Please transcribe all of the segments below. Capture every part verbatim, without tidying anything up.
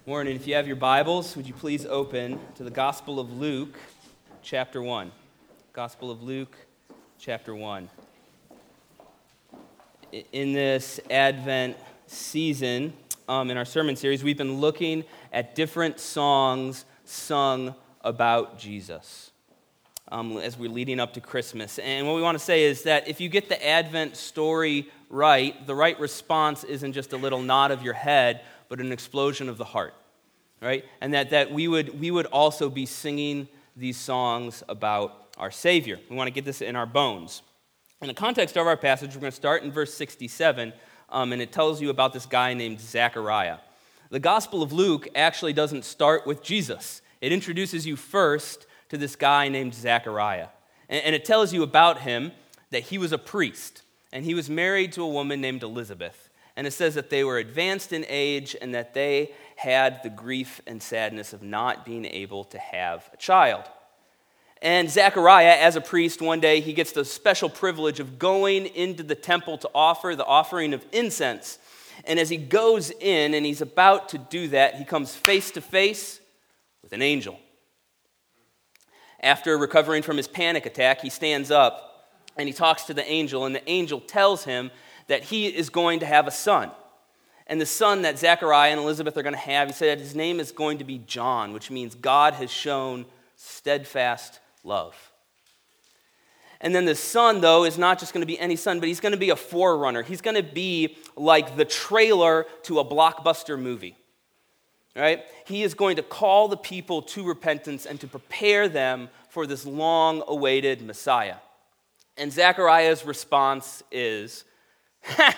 Morning. If you have your Bibles, would you please open to the Gospel of Luke, chapter one. Gospel of Luke, chapter one. In this Advent season, um, in our sermon series, we've been looking at different songs sung about Jesus um, as we're leading up to Christmas. And what we want to say is that if you get the Advent story right, the right response isn't just a little nod of your head, but an explosion of the heart. Right? And that, that we would we would also be singing these songs about our Savior. We want to get this in our bones. In the context of our passage, we're going to start in verse sixty-seven, um, and it tells you about this guy named Zechariah. The Gospel of Luke actually doesn't start with Jesus. It introduces you first to this guy named Zechariah. And, and it tells you about him that he was a priest, and he was married to a woman named Elizabeth. And it says that they were advanced in age and that they had the grief and sadness of not being able to have a child. And Zechariah, as a priest, one day he gets the special privilege of going into the temple to offer the offering of incense. And as he goes in and he's about to do that, he comes face to face with an angel. After recovering from his panic attack, he stands up and he talks to the angel, and the angel tells him that he is going to have a son. And the son that Zechariah and Elizabeth are going to have, he said his name is going to be John, which means God has shown steadfast love. And then the son, though, is not just going to be any son, but he's going to be a forerunner. He's going to be like the trailer to a blockbuster movie. Right? He is going to call the people to repentance and to prepare them for this long-awaited Messiah. And Zechariah's response is, ha!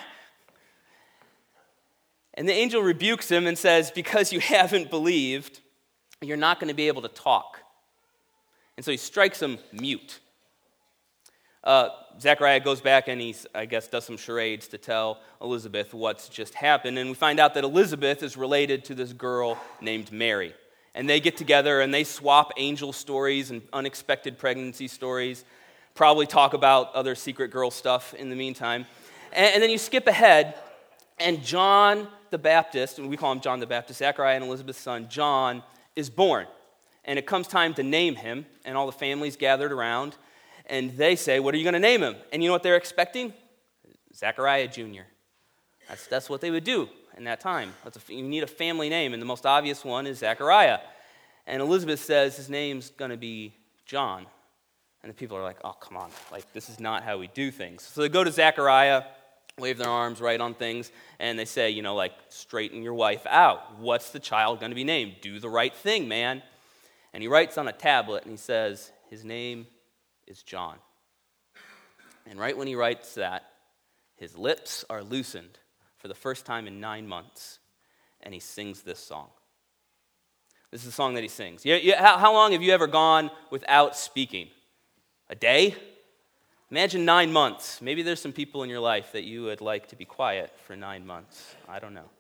And the angel rebukes him and says, because you haven't believed, you're not going to be able to talk. And so he strikes him mute. Uh, Zechariah goes back and he, I guess, does some charades to tell Elizabeth what's just happened. And we find out that Elizabeth is related to this girl named Mary. And they get together and they swap angel stories and unexpected pregnancy stories, probably talk about other secret girl stuff in the meantime. And, and then you skip ahead, and John the Baptist, and we call him John the Baptist, Zechariah and Elizabeth's son, John, is born. And it comes time to name him, and all the families gathered around, and they say, what are you going to name him? And you know what they're expecting? Zechariah Junior That's, that's what they would do in that time. That's a, you need a family name, and the most obvious one is Zechariah. And Elizabeth says his name's going to be John. And the people are like, oh, come on, like this is not how we do things. So they go to Zechariah, wave their arms right on things, and they say, you know, like, straighten your wife out. What's the child going to be named? Do the right thing, man. And he writes on a tablet, and he says, his name is John. And right when he writes that, his lips are loosened for the first time in nine months, and he sings this song. This is the song that he sings. You, you, how, how long have you ever gone without speaking? A day? Imagine nine months. Maybe there's some people in your life that you would like to be quiet for nine months. I don't know.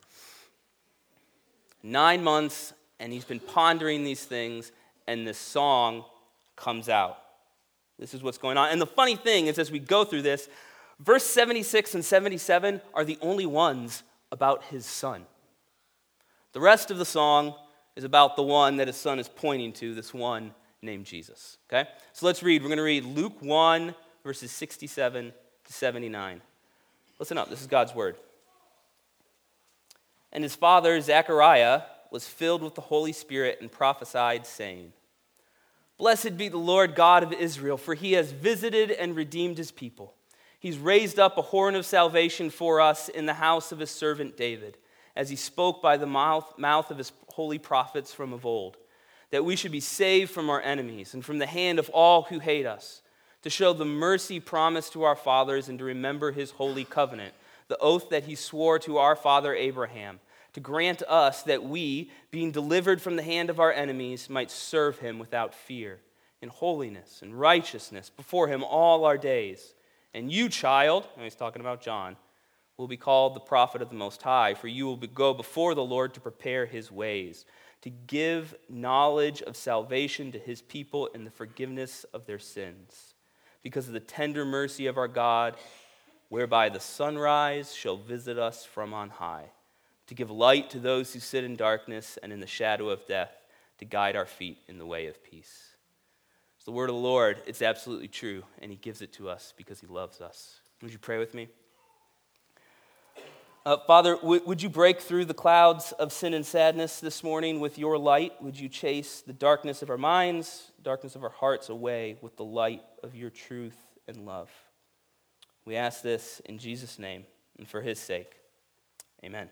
Nine months, and he's been pondering these things, and this song comes out. This is what's going on. And the funny thing is, as we go through this, verse seventy-six and seventy-seven are the only ones about his son. The rest of the song is about the one that his son is pointing to, this one named Jesus. Okay? So let's read. We're going to read Luke one, verses sixty-seven to seventy-nine. Listen up, this is God's word. And his father, Zechariah, was filled with the Holy Spirit and prophesied, saying, Blessed be the Lord God of Israel, for he has visited and redeemed his people. He's raised up a horn of salvation for us in the house of his servant David, as he spoke by the mouth, mouth of his holy prophets from of old, that we should be saved from our enemies and from the hand of all who hate us, to show the mercy promised to our fathers and to remember his holy covenant, the oath that he swore to our father Abraham, to grant us that we, being delivered from the hand of our enemies, might serve him without fear, in holiness and righteousness before him all our days. And you, child, and he's talking about John, will be called the prophet of the Most High, for you will be, go before the Lord to prepare his ways, to give knowledge of salvation to his people and the forgiveness of their sins, because of the tender mercy of our God, whereby the sunrise shall visit us from on high, to give light to those who sit in darkness and in the shadow of death, to guide our feet in the way of peace. It's the word of the Lord. It's absolutely true, and he gives it to us because he loves us. Would you pray with me? Uh, Father, w- would you break through the clouds of sin and sadness this morning with your light? Would you chase the darkness of our minds, darkness of our hearts away with the light of your truth and love? We ask this in Jesus' name and for his sake. Amen.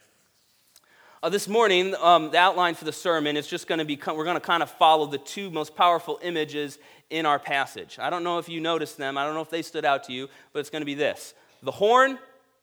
Uh, this morning, um, the outline for the sermon is just going to be, we're going to kind of follow the two most powerful images in our passage. I don't know if you noticed them. I don't know if they stood out to you, but it's going to be this: the horn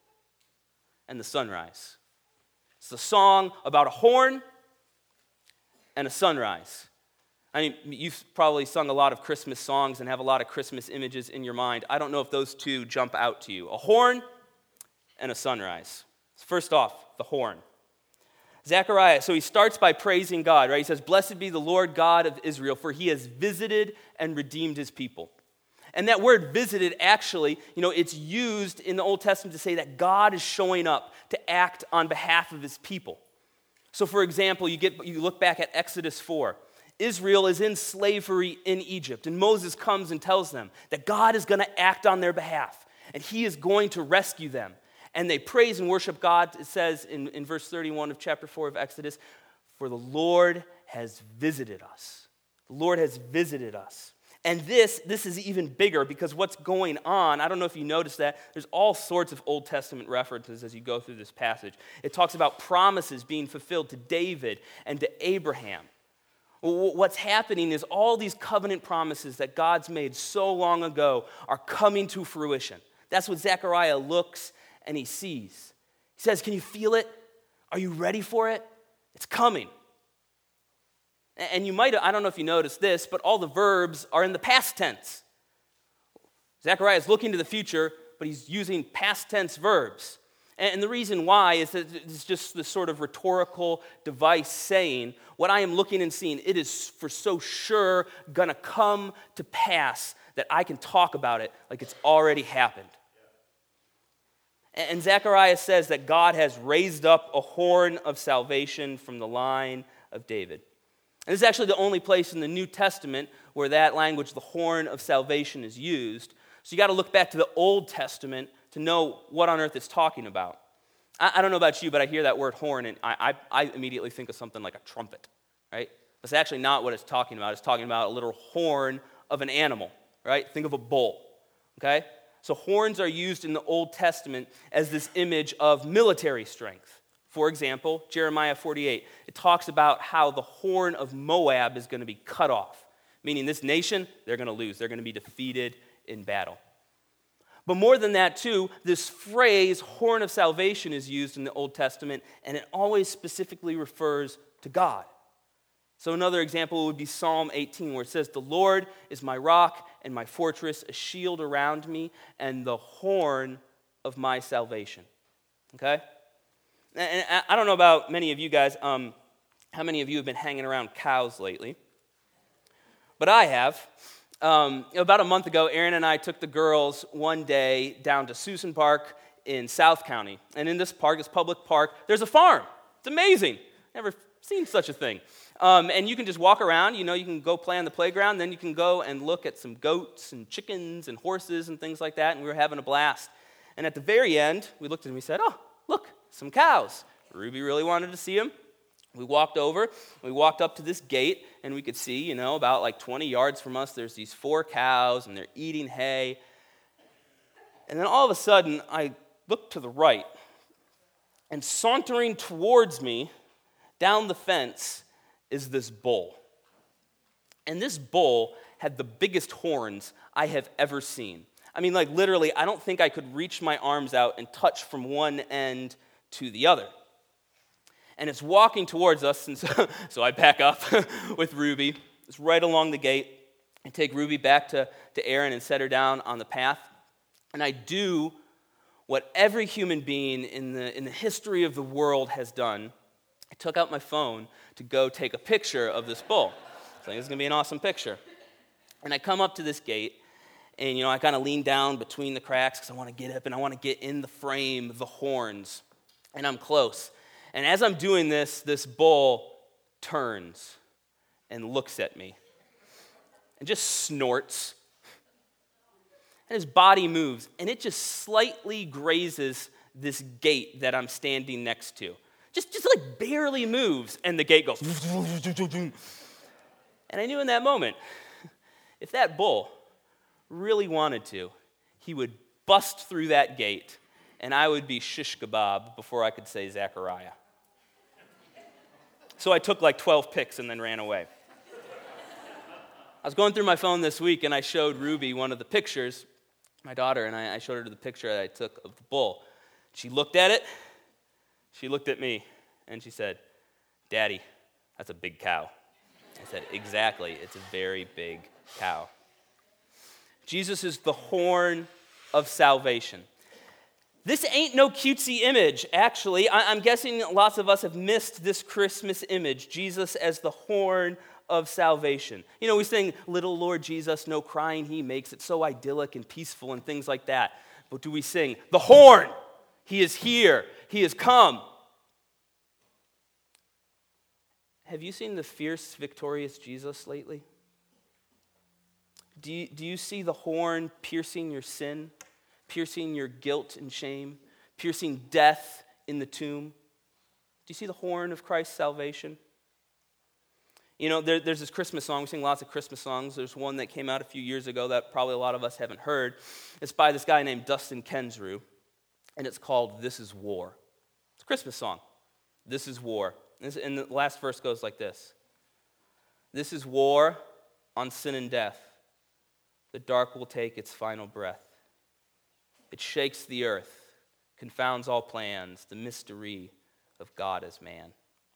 and the sunrise. It's a song about a horn and a sunrise. I mean, you've probably sung a lot of Christmas songs and have a lot of Christmas images in your mind. I don't know if those two jump out to you. A horn and a sunrise. First off, the horn. Zechariah, so he starts by praising God, right? He says, "Blessed be the Lord God of Israel, for he has visited and redeemed his people." And that word visited, actually, you know, it's used in the Old Testament to say that God is showing up to act on behalf of his people. So, for example, you get you look back at Exodus four. Israel is in slavery in Egypt, and Moses comes and tells them that God is going to act on their behalf, and he is going to rescue them. And they praise and worship God. It says in, in verse thirty-one of chapter four of Exodus, "For the Lord has visited us." The Lord has visited us. And this, this is even bigger because what's going on, I don't know if you noticed that, there's all sorts of Old Testament references as you go through this passage. It talks about promises being fulfilled to David and to Abraham. What's happening is all these covenant promises that God's made so long ago are coming to fruition. That's what Zechariah looks and he sees. He says, "Can you feel it? Are you ready for it? It's coming." And you might, I don't know if you noticed this, but all the verbs are in the past tense. Zechariah is looking to the future, but he's using past tense verbs. And the reason why is that it's just this sort of rhetorical device saying, what I am looking and seeing, it is for so sure going to come to pass that I can talk about it like it's already happened. And Zechariah says that God has raised up a horn of salvation from the line of David. And this is actually the only place in the New Testament where that language, the horn of salvation, is used. So you got to look back to the Old Testament to know what on earth it's talking about. I, I don't know about you, but I hear that word horn, and I, I, I immediately think of something like a trumpet, right? That's actually not what it's talking about. It's talking about a literal horn of an animal, right? Think of a bull, okay? So horns are used in the Old Testament as this image of military strength. For example, Jeremiah forty-eight, it talks about how the horn of Moab is going to be cut off, meaning this nation, they're going to lose. They're going to be defeated in battle. But more than that, too, this phrase, horn of salvation, is used in the Old Testament, and it always specifically refers to God. So another example would be Psalm eighteen, where it says, "The Lord is my rock and my fortress, a shield around me, and the horn of my salvation." Okay? And I don't know about many of you guys, um, how many of you have been hanging around cows lately? But I have. Um, about a month ago, Aaron and I took the girls one day down to Susan Park in South County. And in this park, this public park, there's a farm. It's amazing. Never seen such a thing. Um, and you can just walk around. You know, you can go play on the playground. Then you can go and look at some goats and chickens and horses and things like that. And we were having a blast. And at the very end, we looked and we said, "Oh, look, some cows." Ruby really wanted to see them. We walked over, we walked up to this gate, and we could see, you know, about like twenty yards from us, there's these four cows, and they're eating hay. And then all of a sudden, I looked to the right, and sauntering towards me down the fence is this bull. And this bull had the biggest horns I have ever seen. I mean, like literally, I don't think I could reach my arms out and touch from one end to the other. And it's walking towards us, and so, so I back up with Ruby. It's right along the gate. I take Ruby back to, to Aaron and set her down on the path. And I do what every human being in the, in the history of the world has done. I took out my phone to go take a picture of this bull. I think it's going to be an awesome picture. And I come up to this gate, and you know I kind of lean down between the cracks because I want to get up and I want to get in the frame, the horns. And I'm close. And as I'm doing this, this bull turns and looks at me and just snorts. And his body moves, and it just slightly grazes this gate that I'm standing next to. Just, just like barely moves, and the gate goes. And I knew in that moment, if that bull really wanted to, he would bust through that gate, and I would be shish kebab before I could say Zechariah. So I took like twelve picks and then ran away. I was going through my phone this week, and I showed Ruby one of the pictures, my daughter, and I, I showed her the picture that I took of the bull. She looked at it, she looked at me, and she said, "Daddy, that's a big cow." I said, "Exactly, it's a very big cow." Jesus is the horn of salvation. This ain't no cutesy image, actually. I, I'm guessing lots of us have missed this Christmas image, Jesus as the horn of salvation. You know, we sing, "Little Lord Jesus, no crying he makes," it so idyllic and peaceful and things like that. But do we sing, "The horn, he is here, he has come"? Have you seen the fierce, victorious Jesus lately? Do you, do you see the horn piercing your sin, piercing your guilt and shame, piercing death in the tomb? Do you see the horn of Christ's salvation? You know, there, there's this Christmas song. We sing lots of Christmas songs. There's one that came out a few years ago that probably a lot of us haven't heard. It's by this guy named Dustin Kensrue, and it's called "This Is War." It's a Christmas song. This is war. And the last verse goes like this. "This is war on sin and death. The dark will take its final breath. It shakes the earth, confounds all plans, the mystery of God as man."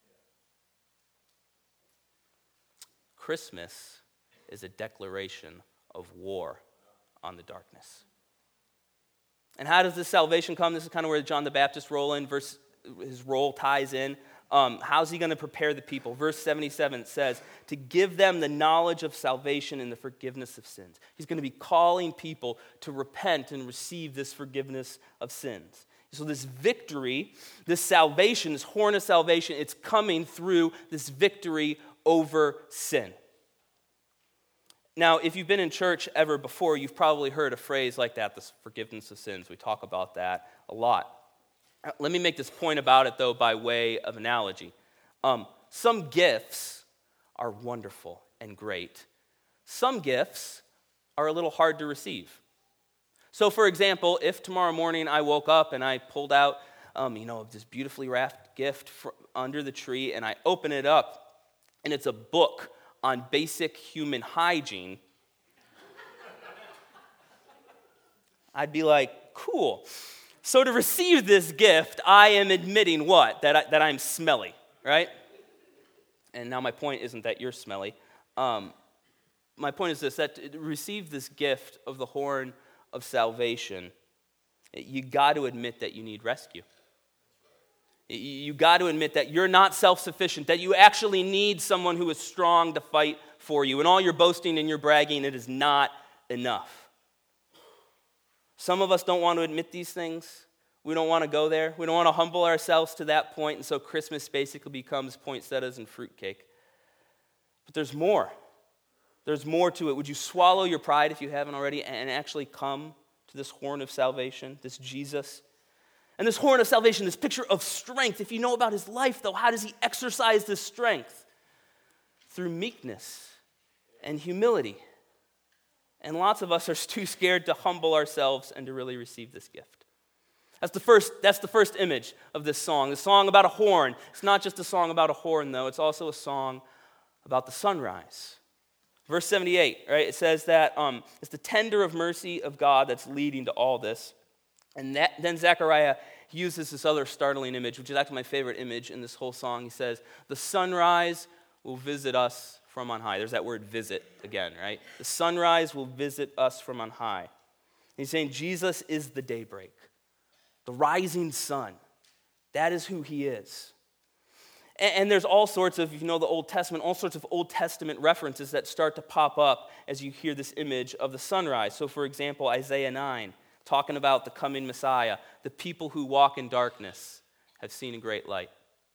Christmas is a declaration of war on the darkness. And how does this salvation come? This is kind of where John the Baptist role in, verse, his role ties in. Um, how's he going to prepare the people? Verse seventy-seven says, to give them the knowledge of salvation and the forgiveness of sins. He's going to be calling people to repent and receive this forgiveness of sins. So this victory, this salvation, this horn of salvation, it's coming through this victory over sin. Now, if you've been in church ever before, you've probably heard a phrase like that, this forgiveness of sins. We talk about that a lot. Let me make this point about it, though, by way of analogy. Um, some gifts are wonderful and great. Some gifts are a little hard to receive. So, for example, if tomorrow morning I woke up and I pulled out, um, you know, this beautifully wrapped gift from under the tree, and I open it up, and it's a book on basic human hygiene, I'd be like, cool. So to receive this gift, I am admitting what? That, I, that I'm smelly, right? And now my point isn't that you're smelly. Um, my point is this, that to receive this gift of the horn of salvation, you got to admit that you need rescue. You got to admit that you're not self-sufficient, that you actually need someone who is strong to fight for you. And all your boasting and your bragging, it is not enough. Some of us don't want to admit these things. We don't want to go there. We don't want to humble ourselves to that point, and so Christmas basically becomes poinsettias and fruitcake. But there's more. There's more to it. Would you swallow your pride if you haven't already and actually come to this horn of salvation, this Jesus? And this horn of salvation, this picture of strength. If you know about his life, though, how does he exercise this strength? Through meekness and humility. And lots of us are too scared to humble ourselves and to really receive this gift. That's the first, that's the first image of this song. The song about a horn. It's not just a song about a horn, though. It's also a song about the sunrise. Verse seventy-eight, right? It says that um, it's the tender of mercy of God that's leading to all this. And that, then Zechariah uses this other startling image, which is actually my favorite image in this whole song. He says, the sunrise will visit us from on high. There's that word visit again, right? The sunrise will visit us from on high. And he's saying Jesus is the daybreak, the rising sun. That is who he is. And, and there's all sorts of, if you know the Old Testament, all sorts of Old Testament references that start to pop up as you hear this image of the sunrise. So for example, Isaiah nine, talking about the coming Messiah, the people who walk in darkness have seen a great light.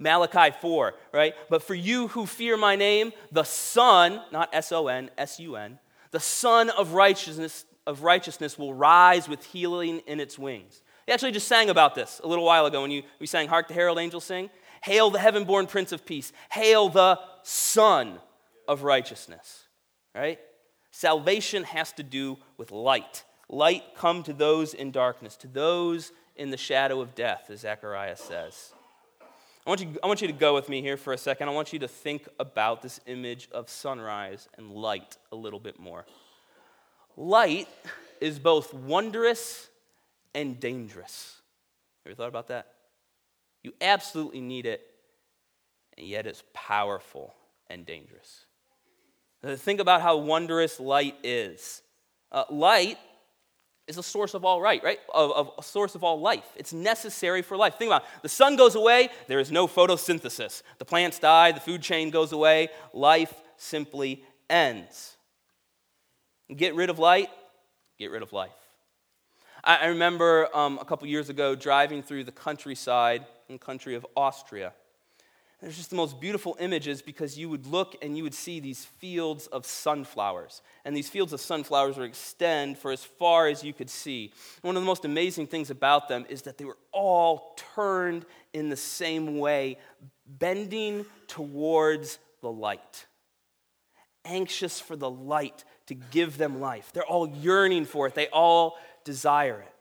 Malachi four, right? But for you who fear my name, the Son, not S O N, S U N, the Son of righteousness of righteousness will rise with healing in its wings. We actually just sang about this a little while ago when you, we sang Hark the Herald Angels Sing. Hail the heaven-born Prince of Peace. Hail the Son of righteousness, right? Salvation has to do with light. Light come to those in darkness, to those in the shadow of death, as Zechariah says. I want you, I want you to go with me here for a second. I want you to think about this image of sunrise and light a little bit more. Light is both wondrous and dangerous. Ever thought about that? You absolutely need it, and yet it's powerful and dangerous. Now, think about how wondrous light is. Uh, light is a source of all right, right? Of, of a source of all life. It's necessary for life. Think about it. The sun goes away, there is no photosynthesis. The plants die, the food chain goes away, life simply ends. Get rid of light, get rid of life. I, I remember um, a couple years ago driving through the countryside in the country of Austria. There's just the most beautiful images because you would look and you would see these fields of sunflowers. And these fields of sunflowers would extend for as far as you could see. One of the most amazing things about them is that they were all turned in the same way, bending towards the light. Anxious for the light to give them life. They're all yearning for it. They all desire it.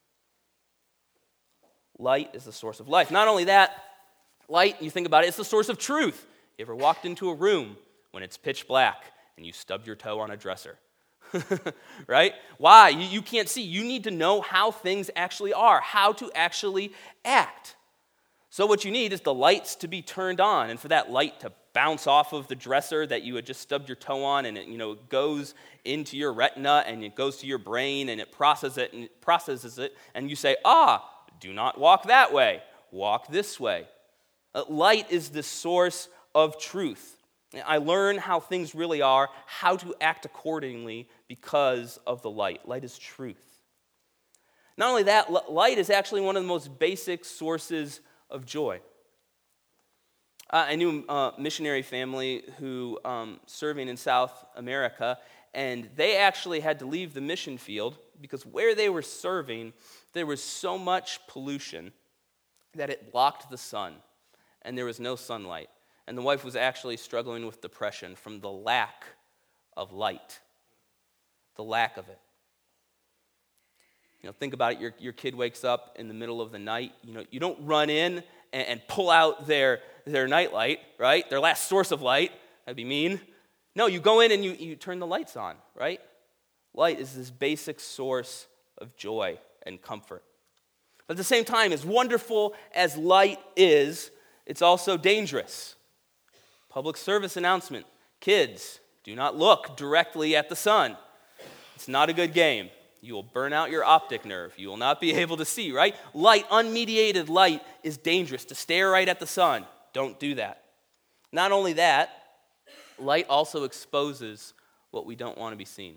Light is the source of life. Not only that, light, you think about it, it's the source of truth. You ever walked into a room when it's pitch black and you stubbed your toe on a dresser? Right? Why? You, you can't see. You need to know how things actually are, how to actually act. So what you need is the lights to be turned on, and for that light to bounce off of the dresser that you had just stubbed your toe on, and it, you know, goes into your retina, and it goes to your brain, and it processes it, and it processes it, and you say, ah, do not walk that way, walk this way. Uh, light is the source of truth. I learn how things really are, how to act accordingly because of the light. Light is truth. Not only that, l- light is actually one of the most basic sources of joy. Uh, I knew a missionary family who um, serving in South America, and they actually had to leave the mission field because where they were serving, there was so much pollution that it blocked the sun, and there was no sunlight. And the wife was actually struggling with depression from the lack of light, the lack of it. You know, think about it. Your, your kid wakes up in the middle of the night. You know, you don't run in and, and pull out their, their night light, right? Their last source of light. That'd be mean. No, you go in and you, you turn the lights on, right? Light is this basic source of joy and comfort. But at the same time, as wonderful as light is, it's also dangerous. Public service announcement. Kids, do not look directly at the sun. It's not a good game. You will burn out your optic nerve. You will not be able to see, right? Light, unmediated light, is dangerous. To stare right at the sun, don't do that. Not only that, light also exposes what we don't want to be seen.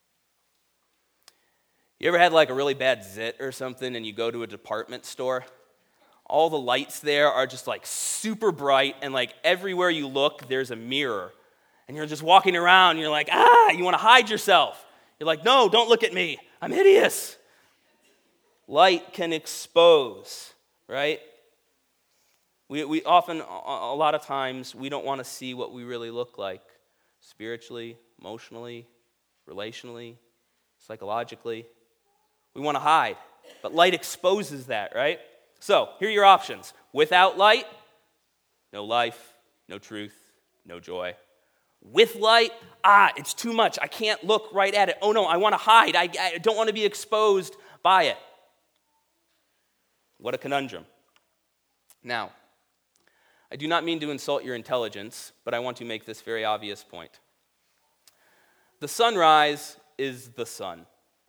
You ever had like a really bad zit or something and you go to a department store? All the lights there are just like super bright, and like everywhere you look, there's a mirror. And you're just walking around and you're like, ah, you want to hide yourself. You're like, no, don't look at me. I'm hideous. Light can expose, right? We we often, a lot of times, we don't want to see what we really look like spiritually, emotionally, relationally, psychologically. We want to hide, but light exposes that, right? So, here are your options. Without light, no life, no truth, no joy. With light, ah, it's too much. I can't look right at it. Oh no, I want to hide. I, I don't want to be exposed by it. What a conundrum. Now, I do not mean to insult your intelligence, but I want to make this very obvious point. The sunrise is the sun.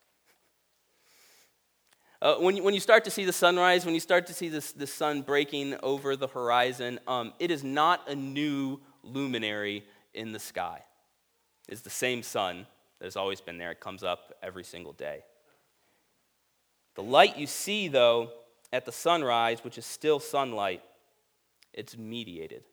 Uh, when, you, when you start to see the sunrise, when you start to see this, the sun breaking over the horizon, um, it is not a new luminary in the sky. It's the same sun that has always been there. It comes up every single day. The light you see, though, at the sunrise, which is still sunlight, It's mediated.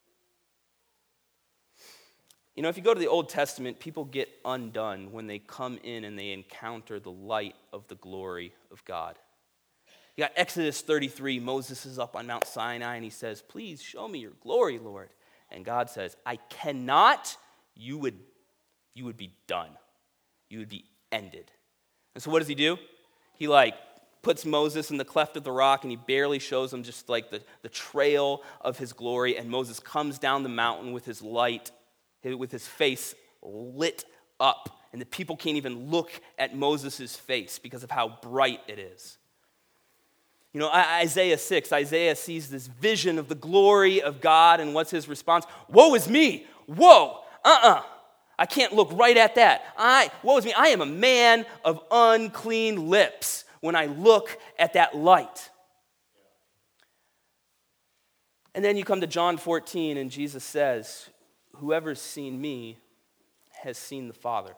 You know, if you go to the Old Testament, people get undone when they come in and they encounter the light of the glory of God. You got Exodus thirty-three, Moses is up on Mount Sinai and he says, please show me your glory, Lord. And God says, I cannot, you would, you would be done. You would be ended. And so what does he do? He like puts Moses in the cleft of the rock and he barely shows him just like the, the trail of his glory. And Moses comes down the mountain with his light, with his face lit up. And the people can't even look at Moses' face because of how bright it is. You know, Isaiah six, Isaiah sees this vision of the glory of God, and what's his response? Woe is me! Whoa! Uh-uh! I can't look right at that. I, woe is me! I am a man of unclean lips when I look at that light. And then you come to John fourteen, and Jesus says, whoever's seen me has seen the Father.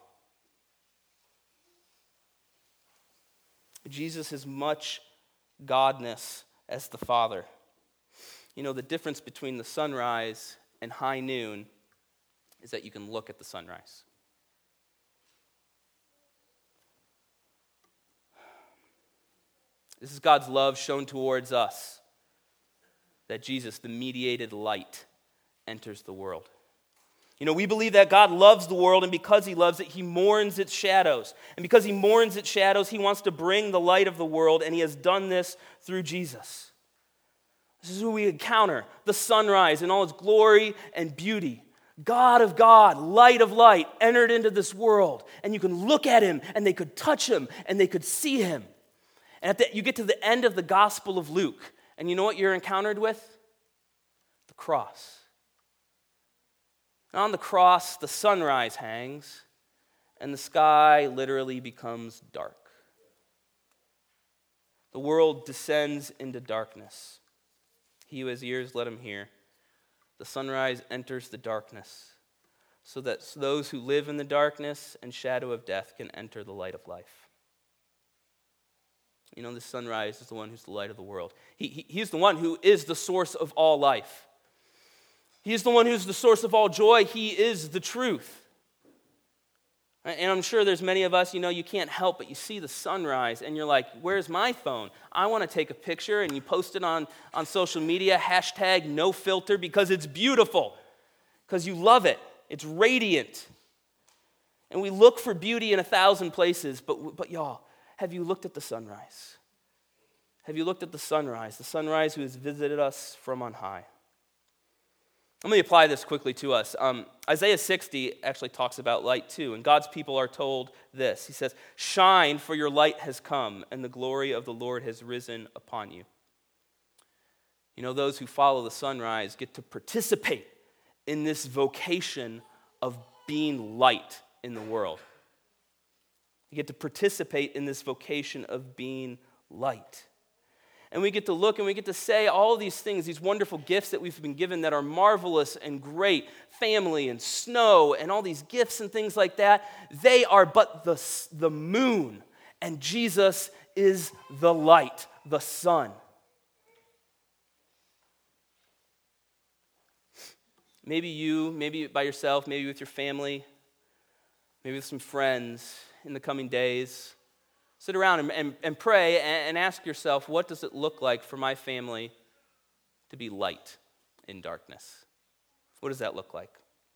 Jesus is much Godness as the Father. You know, the difference between the sunrise and high noon is that you can look at the sunrise. This is God's love shown towards us, that Jesus, the mediated light, enters the world. You know, we believe that God loves the world, and because he loves it, he mourns its shadows. And because he mourns its shadows, he wants to bring the light of the world, and he has done this through Jesus. This is who we encounter, the sunrise in all its glory and beauty. God of God, light of light, entered into this world, and you can look at him, and they could touch him, and they could see him. And at the, you get to the end of the Gospel of Luke, and you know what you're encountered with? The cross. On the cross, the sunrise hangs, and the sky literally becomes dark. The world descends into darkness. He who has ears, let him hear. The sunrise enters the darkness, so that those who live in the darkness and shadow of death can enter the light of life. You know, the sunrise is the one who's the light of the world. He, he, he's the one who is the source of all life. He is the one who's the source of all joy. He is the truth. And I'm sure there's many of us, you know, you can't help but you see the sunrise and you're like, where's my phone? I want to take a picture, and you post it on, on social media, hashtag no filter, because it's beautiful, because you love it. It's radiant. And we look for beauty in a thousand places, but, but y'all, have you looked at the sunrise? Have you looked at the sunrise? The sunrise who has visited us from on high. Let me apply this quickly to us. Um, Isaiah sixty actually talks about light too, and God's people are told this. He says, shine, for your light has come, and the glory of the Lord has risen upon you. You know, those who follow the sunrise get to participate in this vocation of being light in the world. You get to participate in this vocation of being light. And we get to look and we get to say all of these things, these wonderful gifts that we've been given that are marvelous and great, family and snow and all these gifts and things like that. They are but the, the moon, and Jesus is the light, the sun. Maybe you, maybe by yourself, maybe with your family, maybe with some friends in the coming days, sit around and, and, and pray and, and ask yourself, what does it look like for my family to be light in darkness? What does that look like?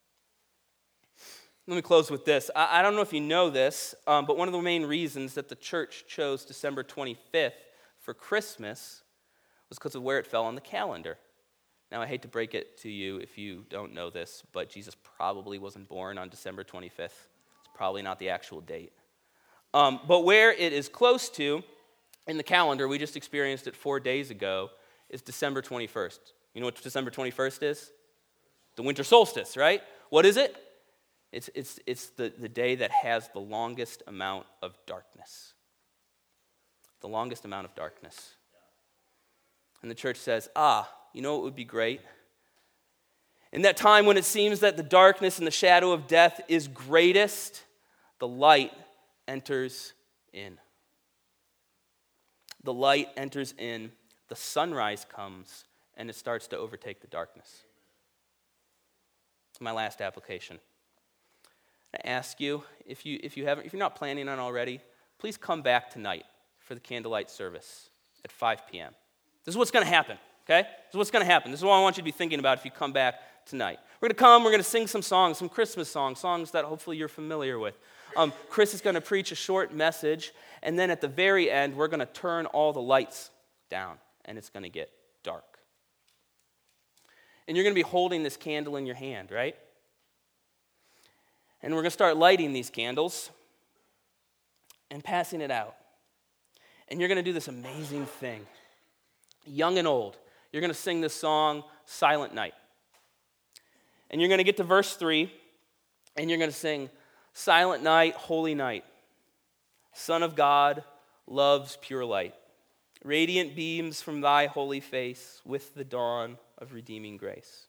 Let me close with this. I, I don't know if you know this, um, but one of the main reasons that the church chose December twenty-fifth for Christmas was because of where it fell on the calendar. Now, I hate to break it to you if you don't know this, but Jesus probably wasn't born on December twenty-fifth. It's probably not the actual date. Um, but where it is close to in the calendar, we just experienced it four days ago, is December twenty-first. You know what December twenty-first is? The winter solstice, right? What is it? It's, it's, it's the, the day that has the longest amount of darkness. The longest amount of darkness. And the church says, ah, you know what would be great? In that time when it seems that the darkness and the shadow of death is greatest, the light enters in. The light enters in, the sunrise comes, and it starts to overtake the darkness. My last application. I ask you, if you if you haven't, if you're not planning on already, please come back tonight for the candlelight service at five p.m. This is what's going to happen, okay? This is what's going to happen. This is what I want you to be thinking about if you come back tonight. We're going to come, we're going to sing some songs, some Christmas songs, songs that hopefully you're familiar with. Um, Chris is going to preach a short message, and then at the very end, we're going to turn all the lights down, and it's going to get dark. And you're going to be holding this candle in your hand, right? And we're going to start lighting these candles and passing it out. And you're going to do this amazing thing. Young and old, you're going to sing this song, Silent Night. And you're going to get to verse three, and you're going to sing, Silent night, holy night, Son of God, love's pure light, radiant beams from thy holy face with the dawn of redeeming grace.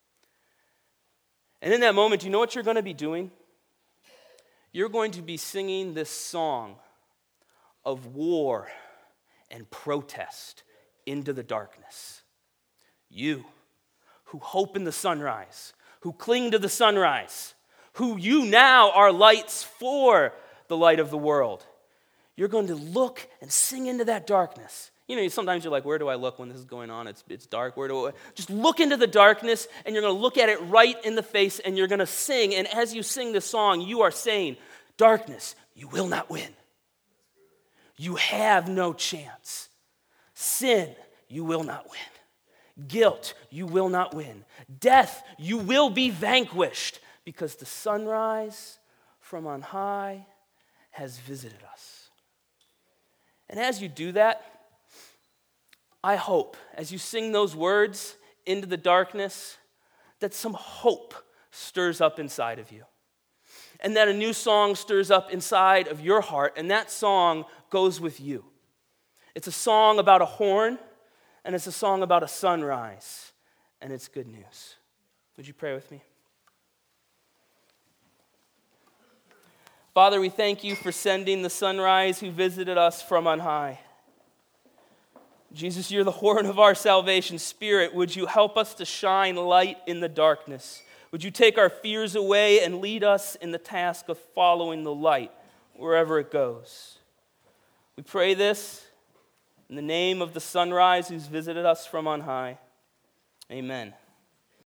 And in that moment, you know what you're going to be doing? You're going to be singing this song of war and protest into the darkness. You, who hope in the sunrise, who cling to the sunrise, who you now are lights for the light of the world. You're going to look and sing into that darkness. You know, sometimes you're like, where do I look when this is going on? It's, it's dark. Where do I? Just look into the darkness, and you're going to look at it right in the face, and you're going to sing. And as you sing this song, you are saying, darkness, you will not win. You have no chance. Sin, you will not win. Guilt, you will not win. Death, you will be vanquished, because the sunrise from on high has visited us. And as you do that, I hope, as you sing those words into the darkness, that some hope stirs up inside of you. And that a new song stirs up inside of your heart, and that song goes with you. It's a song about a horn, and it's a song about a sunrise, and it's good news. Would you pray with me? Father, we thank you for sending the sunrise who visited us from on high. Jesus, you're the horn of our salvation. Spirit, would you help us to shine light in the darkness? Would you take our fears away and lead us in the task of following the light wherever it goes? We pray this in the name of the sunrise who's visited us from on high. Amen.